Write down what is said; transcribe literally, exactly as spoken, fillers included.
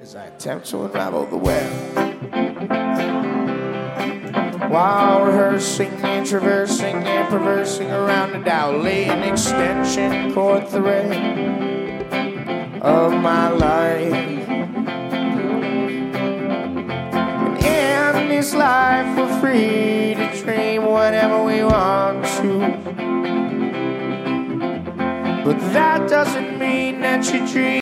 as I attempt to unravel the web. While rehearsing and traversing and perversing around the Dow, lay an extension cord thread of my life. And in this life we're free to dream whatever we want to, but that doesn't mean that you dream